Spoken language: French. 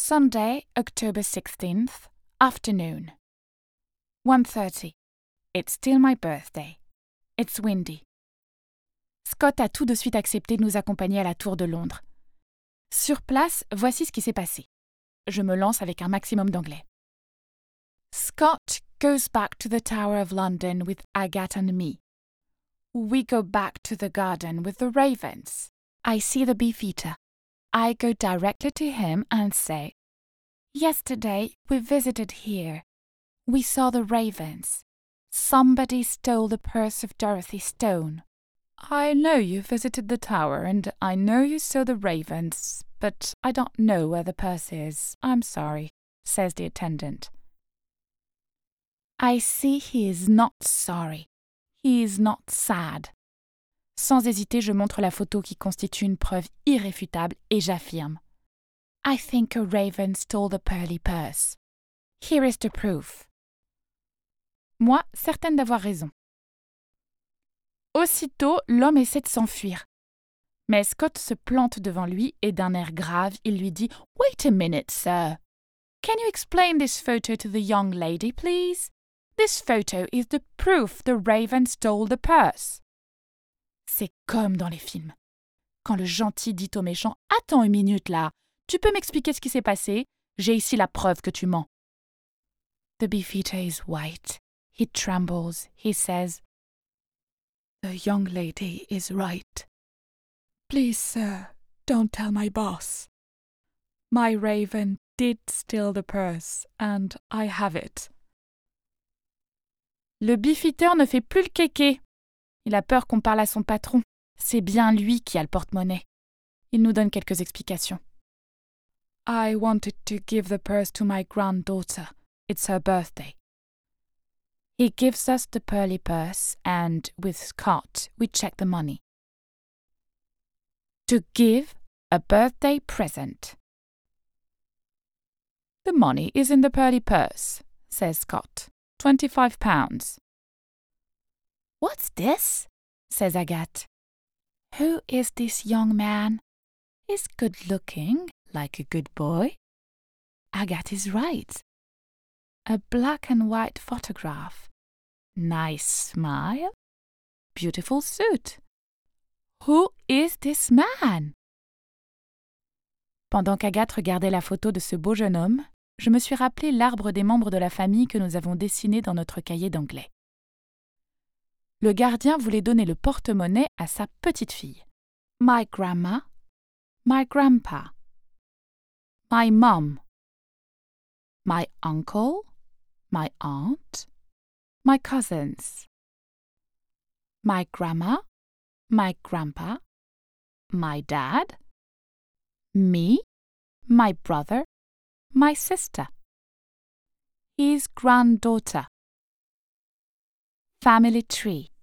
Sunday, October 16th, afternoon. 1:30. It's still my birthday. It's windy. Scott a tout de suite accepté de nous accompagner à la Tour de Londres. Sur place, voici ce qui s'est passé. Je me lance avec un maximum d'anglais. Scott goes back to the Tower of London with Agathe and me. We go back to the garden with the ravens. I see the beefeater. I go directly to him and say, "Yesterday we visited here. We saw the ravens. Somebody stole the purse of Dorothy Stone. I know you visited the tower and I know you saw the ravens, but I don't know where the purse is. I'm sorry," says the attendant. I see he is not sorry. He is not sad. Sans hésiter, je montre la photo qui constitue une preuve irréfutable et j'affirme. I think a raven stole the pearly purse. Here is the proof. Moi, certaine d'avoir raison. Aussitôt, l'homme essaie de s'enfuir. Mais Scott se plante devant lui et d'un air grave, il lui dit « Wait a minute, sir. Can you explain this photo to the young lady, please? This photo is the proof the raven stole the purse. » C'est comme dans les films. Quand le gentil dit au méchant « Attends une minute là, tu peux m'expliquer ce qui s'est passé? J'ai ici la preuve que tu mens. » The beefeater is white. He trembles. He says, "The young lady is right. Please, sir, don't tell my boss. My raven did steal the purse, and I have it." Le beefeater ne fait plus le kéké. Il a peur qu'on parle à son patron. C'est bien lui qui a le porte-monnaie. Il nous donne quelques explications. I wanted to give the purse to my granddaughter. It's her birthday. He gives us the pearly purse, and with Scott, we check the money. To give a birthday present. The money is in the pearly purse, says Scott. £25. What's this? Says Agathe. Who is this young man? He's good-looking, like a good boy. Agathe is right. A black and white photograph. Nice smile. Beautiful suit. Who is this man? Pendant qu'Agathe regardait la photo de ce beau jeune homme, je me suis rappelé l'arbre des membres de la famille que nous avons dessiné dans notre cahier d'anglais. Le gardien voulait donner le porte-monnaie à sa petite-fille. My grandma, my grandpa, my mom, my uncle, my aunt, my cousins, my grandma, my grandpa, my dad, me, my brother, my sister, his granddaughter. Family tree.